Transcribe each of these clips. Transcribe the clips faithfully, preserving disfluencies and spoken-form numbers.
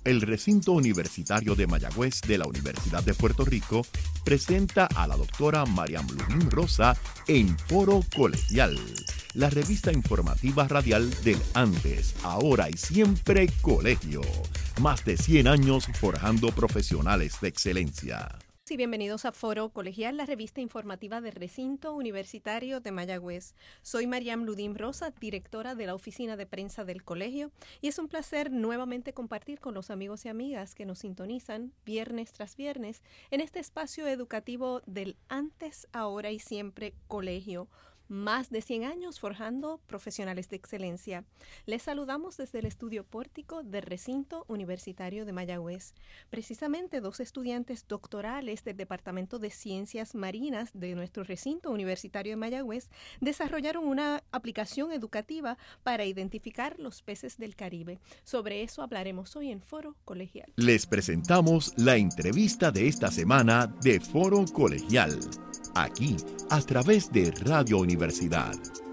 El recinto universitario de Mayagüez de la Universidad de Puerto Rico presenta a la doctora Mariam Ludín Rosa en Foro Colegial, la revista informativa radial del antes, ahora y siempre colegio. Más de cien años forjando profesionales de excelencia. Y bienvenidos a Foro Colegial, la revista informativa del Recinto Universitario de Mayagüez. Soy Mariam Ludín Rosa, directora de la Oficina de Prensa del Colegio, y es un placer nuevamente compartir con los amigos y amigas que nos sintonizan viernes tras viernes en este espacio educativo del antes, ahora y siempre colegio. Más de cien años forjando profesionales de excelencia. Les saludamos desde el estudio pórtico del Recinto Universitario de Mayagüez. Precisamente dos estudiantes doctorales del Departamento de Ciencias Marinas de nuestro Recinto Universitario de Mayagüez desarrollaron una aplicación educativa para identificar los peces del Caribe. Sobre eso hablaremos hoy en Foro Colegial. Les presentamos la entrevista de esta semana de Foro Colegial. Aquí, a través de Radio Universidad.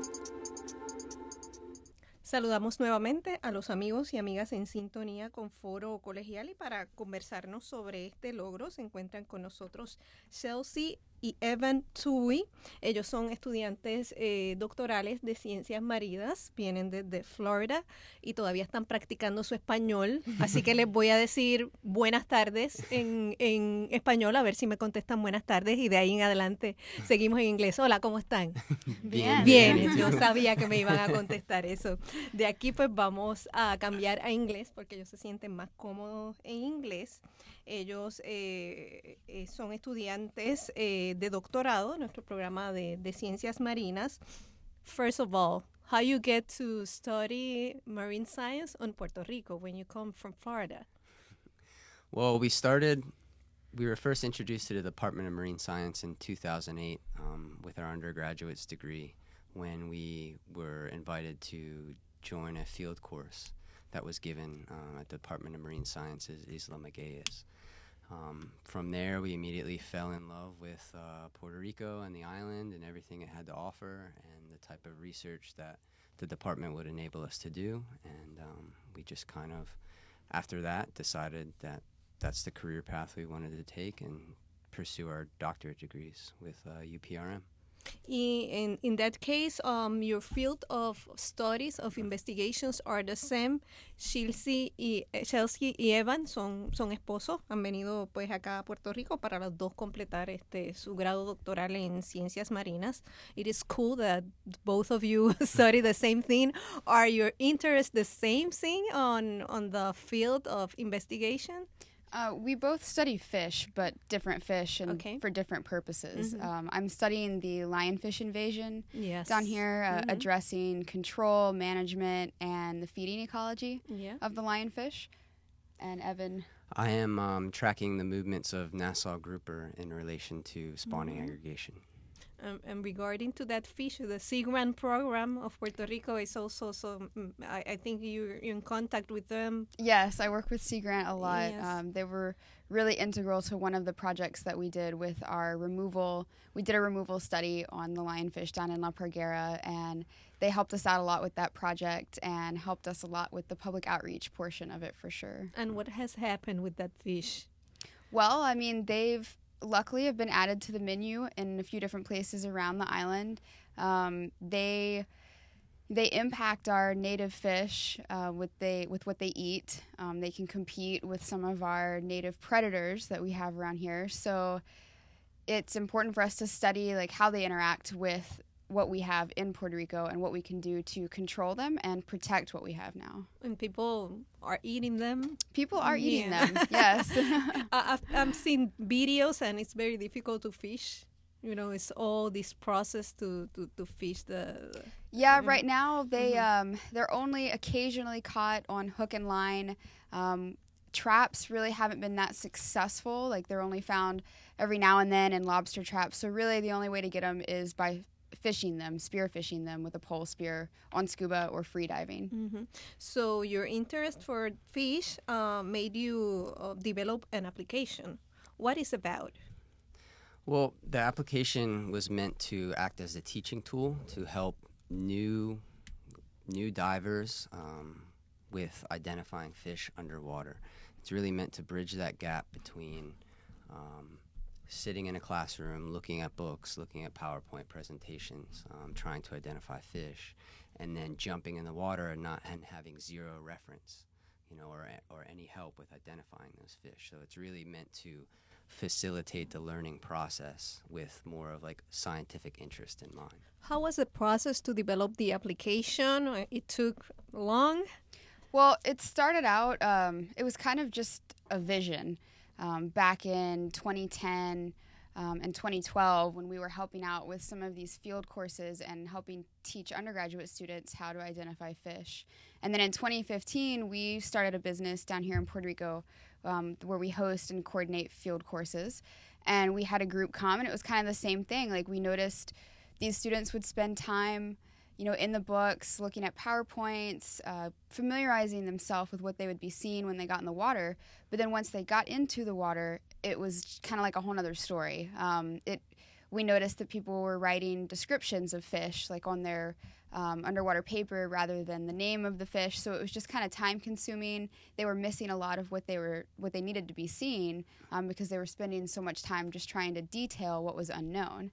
Saludamos nuevamente a los amigos y amigas en sintonía con Foro Colegial, y para conversarnos sobre este logro se encuentran con nosotros Chelsea y Evan Tui. Ellos son estudiantes eh, doctorales de ciencias marinas, vienen desde Florida y todavía están practicando su español, así que les voy a decir buenas tardes en, en español, a ver si me contestan buenas tardes, y de ahí en adelante seguimos en inglés. Hola, ¿cómo están? Bien. Bien, yo sabía que me iban a contestar eso. De aquí pues vamos a cambiar a inglés porque ellos se sienten más cómodos en inglés. Ellos eh, eh, son estudiantes eh, de doctorado en nuestro programa de, de ciencias marinas. First of all, how you get to study marine science on Puerto Rico when you come from Florida? Well, we started, we were first introduced to the Department of Marine Science in two thousand eight um, with our undergraduate's degree, when we were invited to join a field course that was given uh, at the Department of Marine Sciences, Isla Magallas. Um, from there, we immediately fell in love with uh, Puerto Rico and the island and everything it had to offer, and the type of research that the department would enable us to do. And um, we just kind of, after that, decided that that's the career path we wanted to take and pursue our doctorate degrees with uh, U P R M. In, in that case, um, your field of studies, of investigations are the same. Chelsea y, Chelsea y Evan son, son esposos, han venido pues acá a Puerto Rico para los dos completar este su grado doctoral en ciencias marinas. It is cool that both of you study the same thing. Are your interests the same thing on, on the field of investigation? Uh, we both study fish, but different fish and okay. for different purposes. Mm-hmm. Um, I'm studying the lionfish invasion yes. down here, uh, mm-hmm. addressing control, management, and the feeding ecology yeah. of the lionfish. And Evan? I am um, tracking the movements of Nassau grouper in relation to spawning mm-hmm. aggregation. Um, and regarding to that fish, the Sea Grant program of Puerto Rico is also, so I, I think you're, you're in contact with them. Yes, I work with Sea Grant a lot. Yes. Um, they were really integral to one of the projects that we did with our removal. We did a removal study on the lionfish down in La Parguera, and they helped us out a lot with that project and helped us a lot with the public outreach portion of it for sure. And what has happened with that fish? Well, I mean, they've luckily have been added to the menu in a few different places around the island. Um, they they impact our native fish uh, with they with what they eat. Um, they can compete with some of our native predators that we have around here. So it's important for us to study like how they interact with what we have in Puerto Rico and what we can do to control them and protect what we have now. And people are eating them? People are eating yeah. them, yes. I've, I've seen videos, and it's very difficult to fish. You know, it's all this process to, to, to fish the... Yeah, know. right now they, mm-hmm. um, they're only occasionally caught on hook and line. Um, traps really haven't been that successful. Like, they're only found every now and then in lobster traps. So really the only way to get them is by fishing them, spear fishing them with a pole spear on scuba or free diving. Mm-hmm. So your interest for fish uh, made you uh, develop an application. What is it about? Well, the application was meant to act as a teaching tool to help new new divers um, with identifying fish underwater. It's really meant to bridge that gap between um, sitting in a classroom, looking at books, looking at PowerPoint presentations, um, trying to identify fish, and then jumping in the water and not and having zero reference, you know, or or any help with identifying those fish. So it's really meant to facilitate the learning process with more of like scientific interest in mind. How was the process to develop the application? Uh, It took long? Well, it started out, um, it was kind of just a vision um, back in twenty ten um, and twenty twelve when we were helping out with some of these field courses and helping teach undergraduate students how to identify fish. And then in twenty fifteen, we started a business down here in Puerto Rico um, where we host and coordinate field courses. And we had a group come, and it was kind of the same thing. Like, we noticed these students would spend time, you know, in the books, looking at PowerPoints, uh, familiarizing themselves with what they would be seeing when they got in the water. But then once they got into the water, it was kind of like a whole other story. Um, it, we noticed that people were writing descriptions of fish, like on their um, underwater paper rather than the name of the fish. So it was just kind of time consuming. They were missing a lot of what they were, what they needed to be seeing um, because they were spending so much time just trying to detail what was unknown.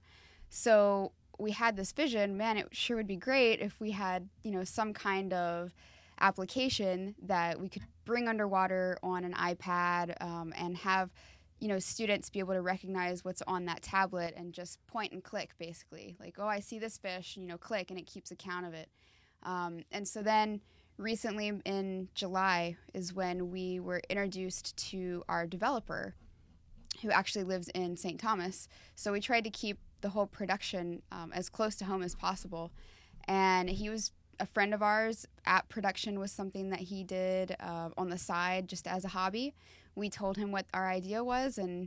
So we had this vision, man, it sure would be great if we had, you know, some kind of application that we could bring underwater on an iPad um, and have, you know, students be able to recognize what's on that tablet and just point and click, basically. Like, oh, I see this fish, you know, click, and it keeps account of it. Um, and so then recently in July is when we were introduced to our developer, who actually lives in Saint Thomas. So we tried to keep the whole production um, as close to home as possible. And he was a friend of ours. App production was something that he did uh, on the side just as a hobby. We told him what our idea was, and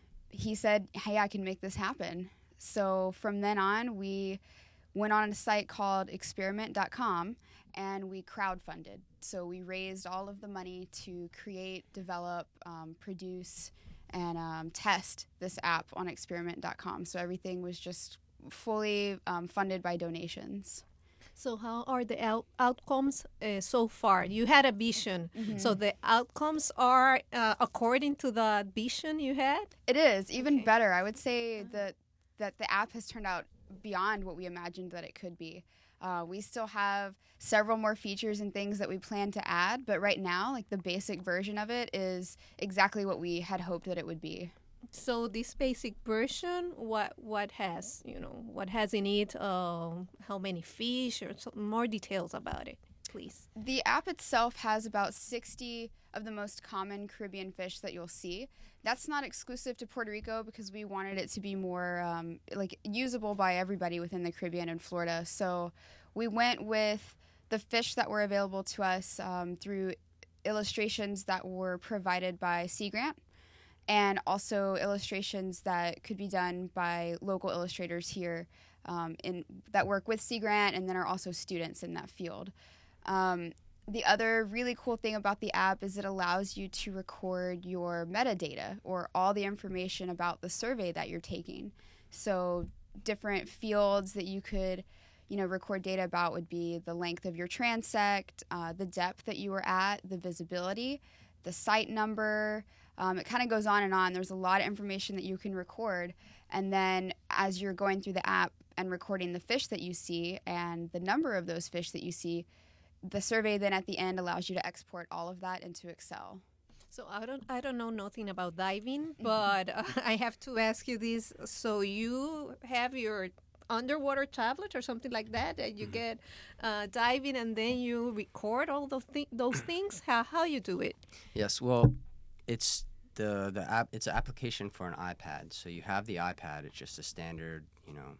he said, hey, I can make this happen. So from then on, we went on a site called experiment dot com, and we crowdfunded. So we raised all of the money to create, develop, um, produce, and um, test this app on experiment dot com. So everything was just fully um, funded by donations. So how are the out- outcomes uh, so far? You had a vision. Mm-hmm. So the outcomes are uh, according to the vision you had? It is, even Okay. better. I would say that, that the app has turned out beyond what we imagined that it could be. Uh, we still have several more features and things that we plan to add, but right now, like, the basic version of it is exactly what we had hoped that it would be. So this basic version, what what has, you know, what has in it, uh, how many fish, or some more details about it, please. The app itself has about sixty of the most common Caribbean fish that you'll see. That's not exclusive to Puerto Rico because we wanted it to be more um, like usable by everybody within the Caribbean and Florida. So we went with the fish that were available to us um, through illustrations that were provided by Sea Grant, and also illustrations that could be done by local illustrators here um, in that work with Sea Grant and then are also students in that field. Um, the other really cool thing about the app is it allows you to record your metadata, or all the information about the survey that you're taking. So different fields that you could, you know, record data about would be the length of your transect, uh, the depth that you were at, the visibility, the site number. Um, it kind of goes on and on. There's a lot of information that you can record. And then as you're going through the app and recording the fish that you see and the number of those fish that you see, the survey then at the end allows you to export all of that into Excel. So I don't I don't know nothing about diving, but uh, I have to ask you this. So you have your underwater tablet or something like that that you get uh, diving, and then you record all those thi- those things. How how you do it? Yes, well, it's the the app. It's an application for an iPad. So you have the iPad. It's just a standard, you know,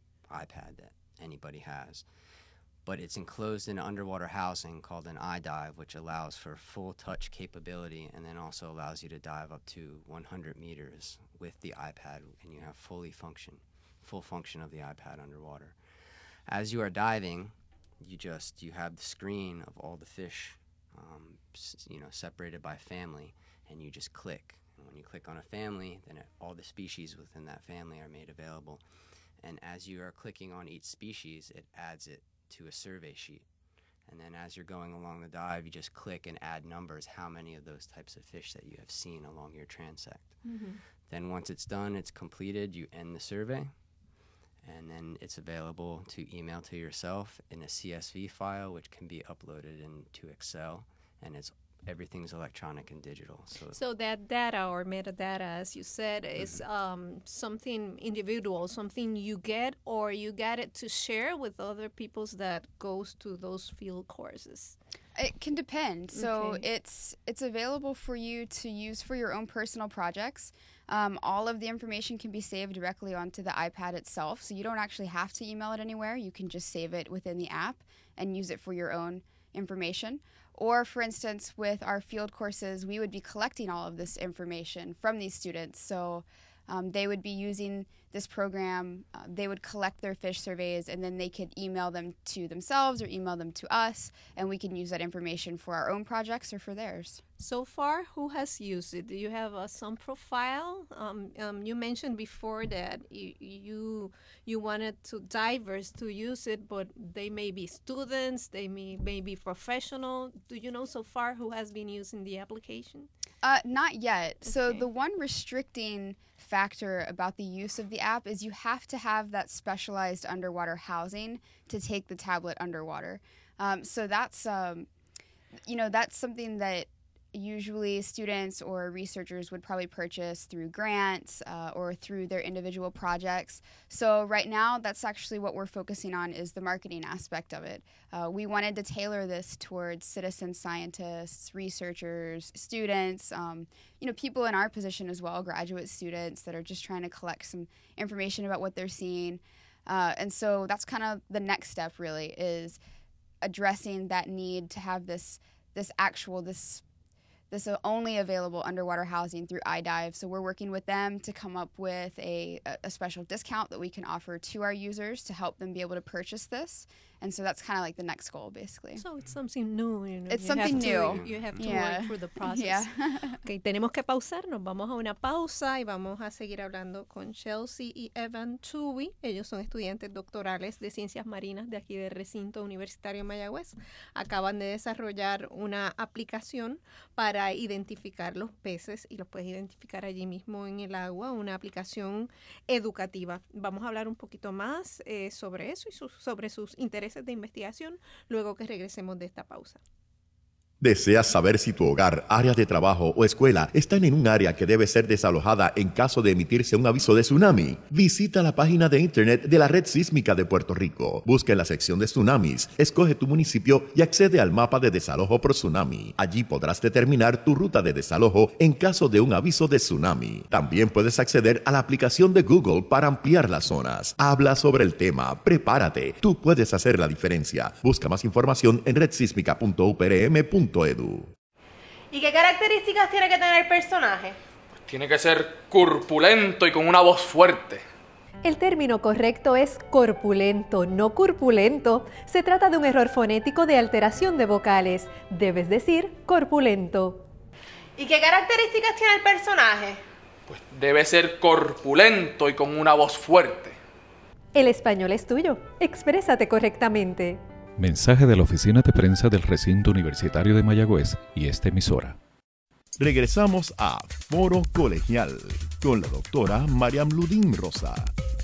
iPad that anybody has. But it's enclosed in an underwater housing called an iDive, which allows for full touch capability, and then also allows you to dive up to one hundred meters with the iPad, and you have fully function, full function of the iPad underwater. As you are diving, you just you have the screen of all the fish, um, s- you know, separated by family, and you just click. And when you click on a family, then it, all the species within that family are made available. And as you are clicking on each species, it adds it to a survey sheet. And then as you're going along the dive, you just click and add numbers, how many of those types of fish that you have seen along your transect. Mm-hmm. Then once it's done, it's completed, you end the survey, and then it's available to email to yourself in a C S V file, which can be uploaded into Excel, and it's everything's electronic and digital. So, so that data or metadata, as you said, is mm-hmm. um, something individual, something you get, or you get it to share with other peoples that goes to those field courses? It can depend. So okay. it's it's available for you to use for your own personal projects. Um, all of the information can be saved directly onto the iPad itself, so you don't actually have to email it anywhere. You can just save it within the app and use it for your own information. Or, for instance, with our field courses, we would be collecting all of this information from these students. So um, they would be using this program. Uh, they would collect their fish surveys, and then they could email them to themselves or email them to us, and we can use that information for our own projects or for theirs. So far, who has used it? Do you have uh, some profile? Um, um, you mentioned before that you, you you wanted to divers to use it, but they may be students, they may, may be professional. Do you know so far who has been using the application? Uh, not yet. Okay. So the one restricting factor about the use of the app is you have to have that specialized underwater housing to take the tablet underwater. Um, so that's, um, you know, that's something that usually students or researchers would probably purchase through grants uh, or through their individual projects. So right now, that's actually what we're focusing on is the marketing aspect of it. Uh, we wanted to tailor this towards citizen scientists, researchers, students, um, you know, people in our position as well, graduate students that are just trying to collect some information about what they're seeing. Uh, and so that's kind of the next step really is addressing that need to have this this actual, this This is only available underwater housing through iDive. So we're working with them to come up with a, a special discount that we can offer to our users to help them be able to purchase this. And so that's kind of like the next goal, basically. So it's something new. You know, it's you something have new. To, you have to yeah. work through the process. Yeah. Okay, tenemos que pausar. Nos vamos a una pausa y vamos a seguir hablando con Chelsea y Evan Tui. Ellos son estudiantes doctorales de Ciencias Marinas de aquí del Recinto Universitario Mayagüez. Acaban de desarrollar una aplicación para identificar los peces y los puedes identificar allí mismo en el agua, una aplicación educativa. Vamos a hablar un poquito más eh, sobre eso y su, sobre sus intereses de investigación luego que regresemos de esta pausa. ¿Deseas saber si tu hogar, área de trabajo o escuela están en un área que debe ser desalojada en caso de emitirse un aviso de tsunami? Visita la página de internet de la Red Sísmica de Puerto Rico. Busca en la sección de tsunamis, escoge tu municipio y accede al mapa de desalojo por tsunami. Allí podrás determinar tu ruta de desalojo en caso de un aviso de tsunami. También puedes acceder a la aplicación de Google para ampliar las zonas. Habla sobre el tema, prepárate, tú puedes hacer la diferencia. Busca más información en red sísmica punto u p r m punto edu. ¿Y qué características tiene que tener el personaje? Pues tiene que ser corpulento y con una voz fuerte. El término correcto es corpulento, no corpulento. Se trata de un error fonético de alteración de vocales. Debes decir corpulento. ¿Y qué características tiene el personaje? Pues debe ser corpulento y con una voz fuerte. El español es tuyo. Exprésate correctamente. Mensaje de la Oficina de Prensa del Recinto Universitario de Mayagüez y esta emisora. Regresamos a Foro Colegial con la doctora Mariam Ludín Rosa.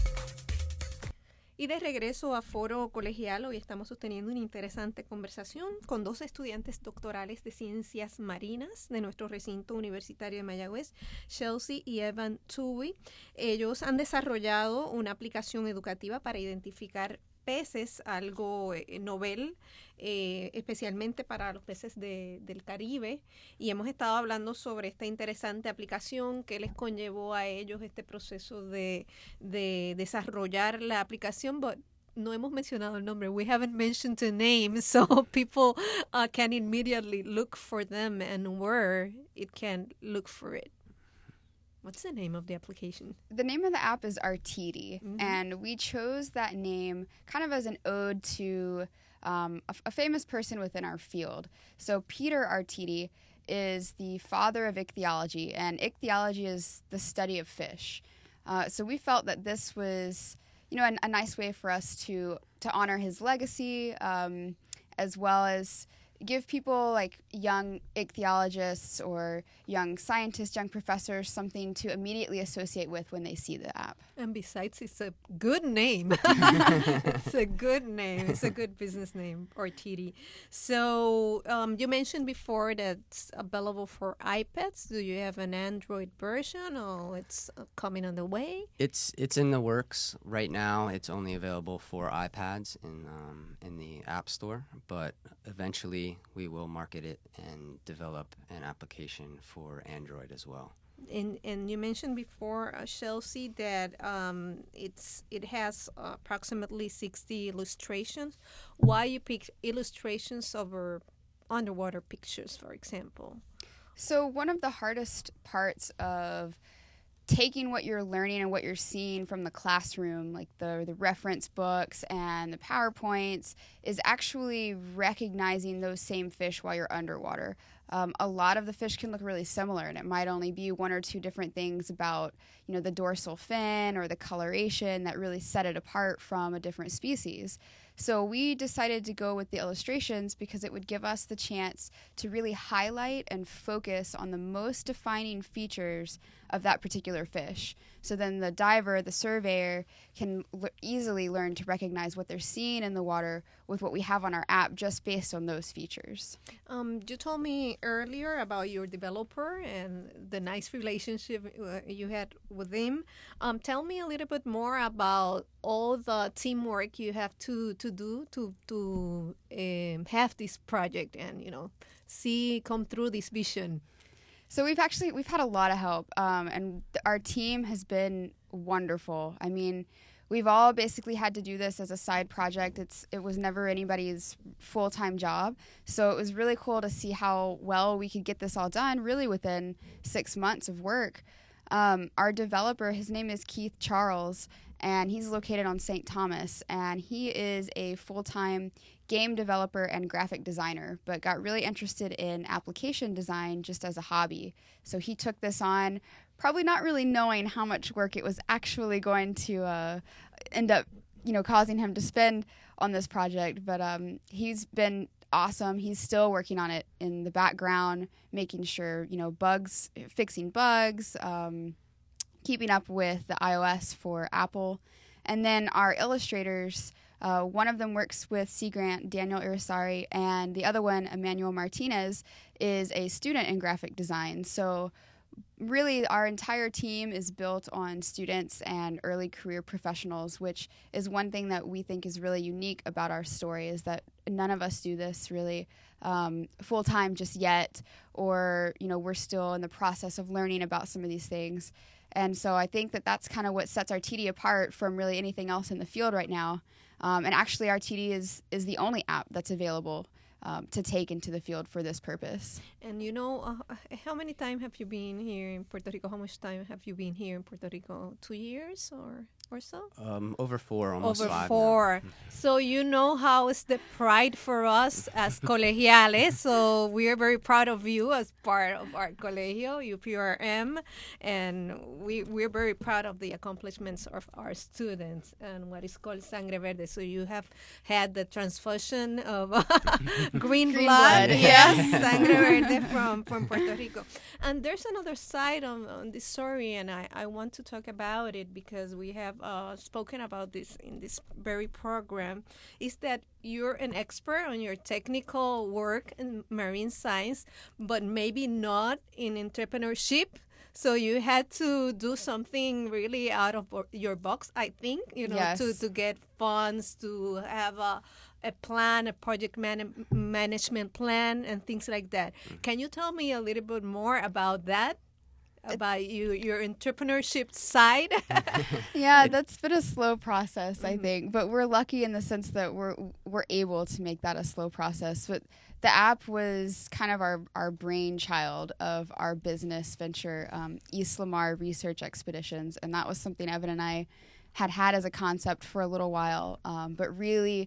Y de regreso a Foro Colegial, hoy estamos sosteniendo una interesante conversación con dos estudiantes doctorales de Ciencias Marinas de nuestro recinto universitario de Mayagüez, Chelsea y Evan Tui. Ellos han desarrollado una aplicación educativa para identificar peces, algo eh, novel, eh, especialmente para los peces de, del Caribe, y hemos estado hablando sobre esta interesante aplicación que les conllevó a ellos este proceso de, de desarrollar la aplicación, but no hemos mencionado el nombre. We haven't mentioned the name, so people uh, can immediately look for them and where it can look for it. What's the name of the application? The name of the app is Artidi, mm-hmm. and we chose that name kind of as an ode to um, a, a famous person within our field. So Peter Artidi is the father of ichthyology, and ichthyology is the study of fish. Uh, so we felt that this was, you know, a, a nice way for us to to honor his legacy, um, as well as give people like young ichthyologists or young scientists, young professors, something to immediately associate with when they see the app. And besides, it's a good name. It's a good name. It's a good business name, Ortidi. So um, you mentioned before that it's available for iPads. Do you have an Android version, or it's uh, coming on the way? It's it's in the works right now. It's only available for iPads in um, in the App Store, but eventually we will market it and develop an application for Android as well. And and you mentioned before, uh, Chelsea, that um, it's it has uh, approximately sixty illustrations. Why you pick illustrations over underwater pictures, for example? So one of the hardest parts of taking what you're learning and what you're seeing from the classroom, like the the reference books and the PowerPoints, is actually recognizing those same fish while you're underwater. Um, a lot of the fish can look really similar, and it might only be one or two different things about, you know, the dorsal fin or the coloration that really set it apart from a different species. So we decided to go with the illustrations because it would give us the chance to really highlight and focus on the most defining features of that particular fish. So then the diver, the surveyor, can l- easily learn to recognize what they're seeing in the water with what we have on our app just based on those features. Um, you told me earlier about your developer and the nice relationship uh, you had with him. Um, tell me a little bit more about all the teamwork you have to, to do to to um, have this project and, you know, see come through this vision. So we've actually we've had a lot of help, um, and th- our team has been wonderful. I mean, we've all basically had to do this as a side project. It's it was never anybody's full-time job, so it was really cool to see how well we could get this all done really within six months of work. Um, our developer, his name is Keith Charles, and he's located on Saint Thomas, and he is a full-time game developer and graphic designer, but got really interested in application design just as a hobby. So he took this on, probably not really knowing how much work it was actually going to uh, end up, you know, causing him to spend on this project. But um, he's been awesome. He's still working on it in the background, making sure, you know, bugs, fixing bugs, um, keeping up with the iOS for Apple. And then our illustrators, uh, one of them works with Sea Grant, Daniel Irisari, and the other one, Emmanuel Martinez, is a student in graphic design. So really our entire team is built on students and early career professionals, which is one thing that we think is really unique about our story, is that none of us do this really um, full-time just yet, or, you know, we're still in the process of learning about some of these things. And so I think that that's kind of what sets R T D apart from really anything else in the field right now. Um, and actually, R T D is is the only app that's available um, to take into the field for this purpose. And you know, uh, how many times have you been here in Puerto Rico? How much time have you been here in Puerto Rico? Two years or or so? Um, over four, almost Over five. four. Now. So you know how it's the pride for us as colegiales. So we are very proud of you as part of our colegio, U P R M, and we we're very proud of the accomplishments of our students and what is called Sangre Verde. So you have had the transfusion of green, Green blood, blood. yes, Sangre Verde from, from Puerto Rico. And there's another side on, on this story, and I, I want to talk about it because we have uh, spoken about this in this very program, is that you're an expert on your technical work in marine science, but maybe not in entrepreneurship. So you had to do something really out of your box, I think, you know, Yes. to, to get funds, to have a, a plan, a project man- management plan, and things like that. Can you tell me a little bit more about that? About you, your entrepreneurship side? Yeah, that's been a slow process, I think, but we're lucky in the sense that we're we're able to make that a slow process. But the app was kind of our, our brainchild of our business venture, um, Islamar Research Expeditions, and that was something Evan and I had had as a concept for a little while, um, but really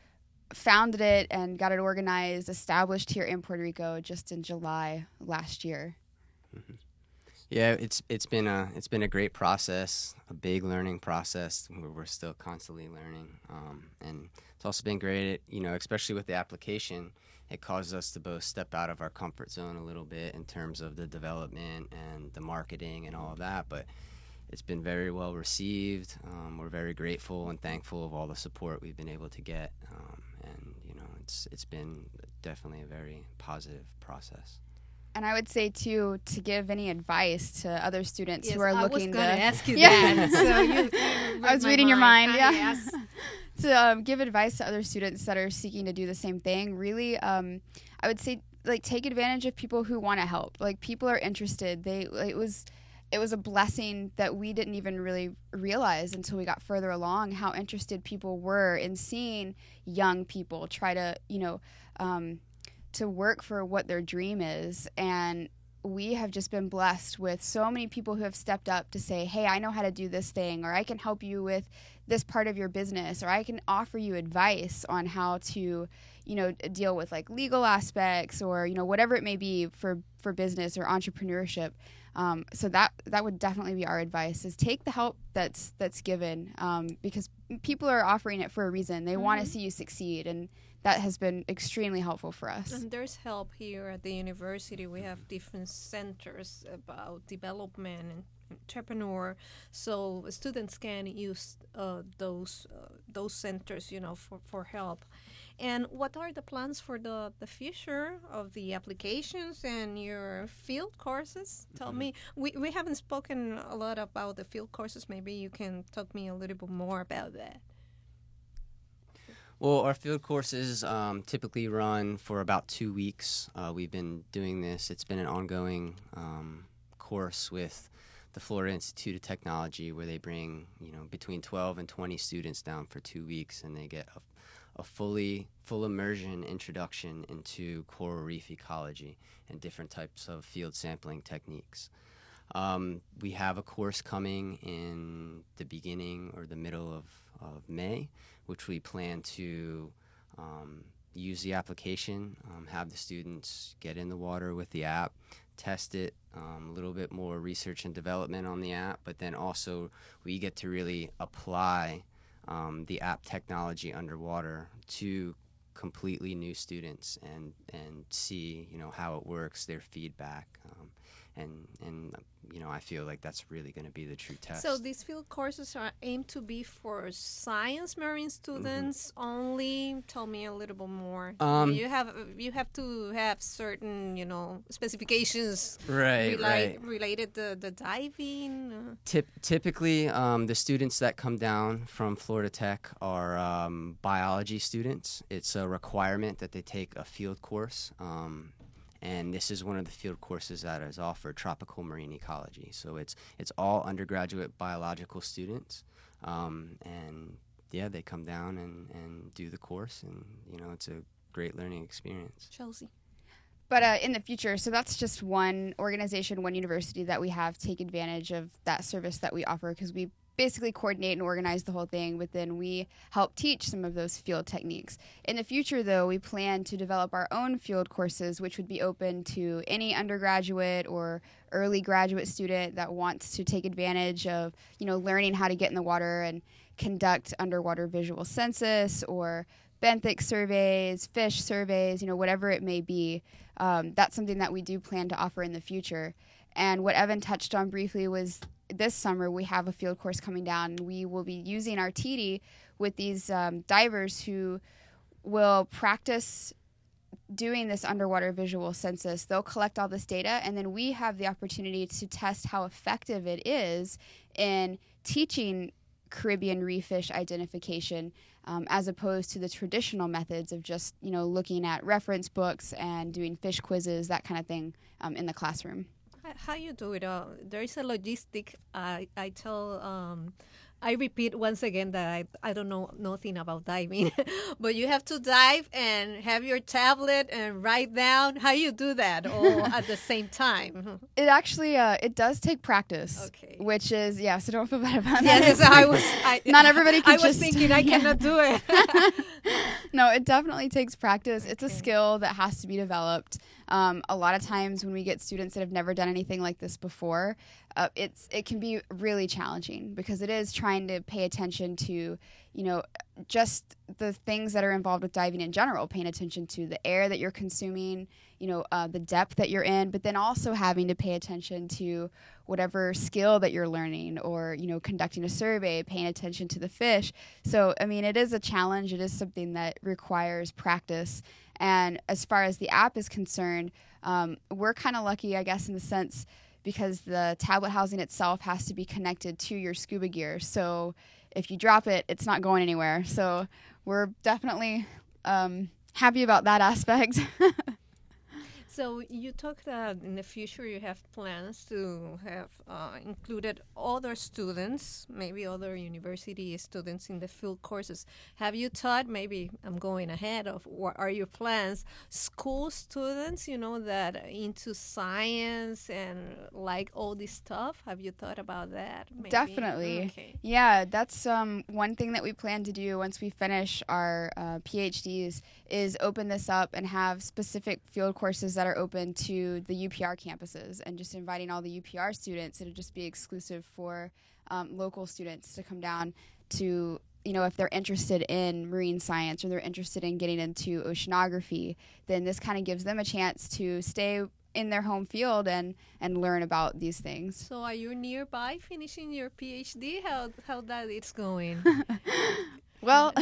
founded it and got it organized, established here in Puerto Rico just in July last year. Mm-hmm. Yeah, it's it's been a it's been a great process, a big learning process. We're, we're still constantly learning, um, and it's also been great. You know, especially with the application, it causes us to both step out of our comfort zone a little bit in terms of the development and the marketing and all of that. But it's been very well received. Um, we're very grateful and thankful of all the support we've been able to get, um, and you know, it's it's been definitely a very positive process. And I would say, too, to give any advice to other students yes, who are I looking was to ask you yeah. that. So you, you I was my reading your mind, Ah, yeah. yes. to um, give advice to other students that are seeking to do the same thing, really, um, I would say, like, take advantage of people who want to help. Like, people are interested. They like, it was it was a blessing that we didn't even really realize until we got further along how interested people were in seeing young people try to, you know, um, to work for what their dream is. And we have just been blessed with so many people who have stepped up to say, hey, I know how to do this thing, or I can help you with this part of your business, or I can offer you advice on how to, you know, deal with like legal aspects, or, you know, whatever it may be for, for business or entrepreneurship. Um, so that that would definitely be our advice: is take the help that's that's given, um, because people are offering it for a reason. They mm-hmm. want to see you succeed, and that has been extremely helpful for us. And there's help here at the university. We have different centers about development and entrepreneur, so students can use uh, those uh, those centers, you know, for, for help. And what are the plans for the, the future of the applications and your field courses? Tell mm-hmm. me. We we haven't spoken a lot about the field courses. Maybe you can talk me a little bit more about that. Well, our field courses um, typically run for about two weeks. Uh, we've been doing this. It's been an ongoing um, course with the Florida Institute of Technology, where they bring, you know, between twelve and twenty students down for two weeks, and they get a, a fully full immersion introduction into coral reef ecology and different types of field sampling techniques. Um, we have a course coming in the beginning or the middle of, of May, which we plan to um, use the application, um, have the students get in the water with the app, test it, um, a little bit more research and development on the app, but then also we get to really apply um, the app technology underwater to completely new students and, and see, you know, how it works, their feedback, um, and and you know, I feel like that's really going to be the true test. So these field courses are aimed to be for science marine students mm-hmm. only. Tell me a little bit more. Um, you have you have to have certain, you know, specifications right, rela- right. related to the diving. Tip, typically, um, the students that come down from Florida Tech are um, biology students. It's a requirement that they take a field course. Um, And this is one of the field courses that is offered, tropical marine ecology. So it's it's all undergraduate biological students, um, and yeah, they come down and, and do the course, and you know, it's a great learning experience. Chelsea. But uh, in the future, so that's just one organization, one university that we have take advantage of that service that we offer, because we basically coordinate and organize the whole thing, but then we help teach some of those field techniques. In the future, though, we plan to develop our own field courses, which would be open to any undergraduate or early graduate student that wants to take advantage of, you know, learning how to get in the water and conduct underwater visual census or benthic surveys, fish surveys, you know, whatever it may be. Um, that's something that we do plan to offer in the future. And what Evan touched on briefly was this summer we have a field course coming down, and we will be using our T D with these um, divers who will practice doing this underwater visual census. They'll collect all this data, and then we have the opportunity to test how effective it is in teaching Caribbean reef fish identification, um, as opposed to the traditional methods of just, you know, looking at reference books and doing fish quizzes, that kind of thing, um, in the classroom. How you do it? Uh, there is a logistic. I I tell um, I repeat once again that I, I don't know nothing about diving, but you have to dive and have your tablet and write down how you do that all at the same time. It actually, uh, it does take practice, okay. which is, yeah, so don't feel bad about yes, that. I was, I, Not everybody can I was just, thinking I yeah. cannot do it. No, it definitely takes practice. Okay. It's a skill that has to be developed. Um, a lot of times when we get students that have never done anything like this before, uh, it's it can be really challenging because it is trying to pay attention to, you know, just the things that are involved with diving in general, paying attention to the air that you're consuming, you know, uh, the depth that you're in, but then also having to pay attention to whatever skill that you're learning or, you know, conducting a survey, paying attention to the fish. So, I mean, it is a challenge. It is something that requires practice. And as far as the app is concerned, um, we're kind of lucky, I guess, in the sense because the tablet housing itself has to be connected to your scuba gear. So if you drop it, it's not going anywhere. So we're definitely um, happy about that aspect. So you talked that in the future you have plans to have uh, included other students, maybe other university students in the field courses. Have you thought, maybe I'm going ahead of, what are your plans, school students, you know, that into science and like all this stuff? Have you thought about that? Maybe? Definitely. Okay. Yeah, that's um, one thing that we plan to do once we finish our uh, PhDs is open this up and have specific field courses that are open to the U P R campuses and just inviting all the U P R students. It'll just be exclusive for um, local students to come down to, you know, if they're interested in marine science or they're interested in getting into oceanography, then this kind of gives them a chance to stay in their home field and, and learn about these things. So are you nearby finishing your PhD? How how that is going? Well,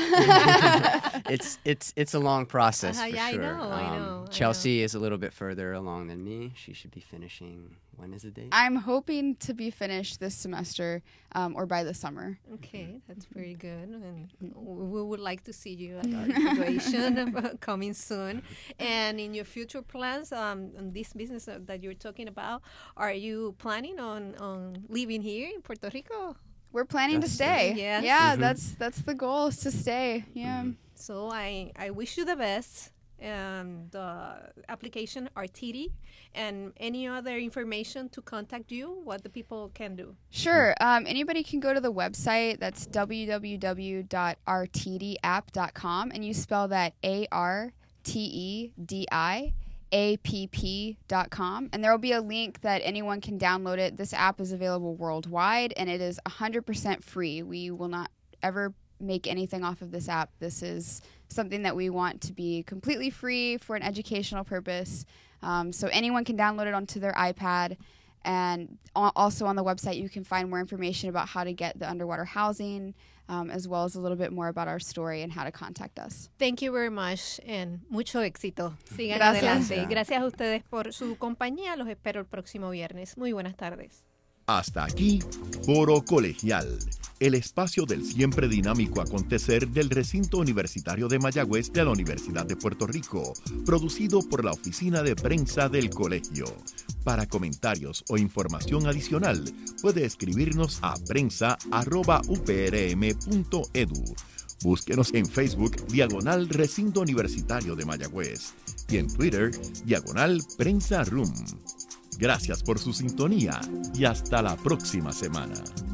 it's it's it's a long process uh, for yeah, sure. I know, um, I know. Chelsea I know. is a little bit further along than me. She should be finishing. When is the date? I'm hoping to be finished this semester um, or by the summer. Okay, that's very good. And we would like to see you at our graduation coming soon. And in your future plans, um, on this business that you're talking about, are you planning on, on living here in Puerto Rico? We're planning That's to stay. Yes. Yeah, Mhm. that's that's the goal is to stay. Yeah. Mhm. So I, I wish you the best. And the application R T D and any other information to contact you, what the people can do. Sure. Um, anybody can go to the website. That's w w w dot r t d app dot com, and you spell that A R T E D I A P P dot com, and there will be a link that anyone can download it. This app is available worldwide, and it is one hundred percent free. We will not ever make anything off of this app. This is something that we want to be completely free for an educational purpose. Um, so anyone can download it onto their iPad. And also on the website, you can find more information about how to get the underwater housing, um, as well as a little bit more about our story and how to contact us. Thank you very much and mucho éxito. Sigan Gracias. adelante. Gracias a ustedes por su compañía. Los espero el próximo viernes. Muy buenas tardes. Hasta aquí, Foro Colegial, el espacio del siempre dinámico acontecer del recinto universitario de Mayagüez de la Universidad de Puerto Rico, producido por la Oficina de Prensa del Colegio. Para comentarios o información adicional, puede escribirnos a prensa arroba u p r m punto e d u. Búsquenos en Facebook, diagonal Recinto Universitario de Mayagüez, y en Twitter, diagonal Prensa Room. Gracias por su sintonía y hasta la próxima semana.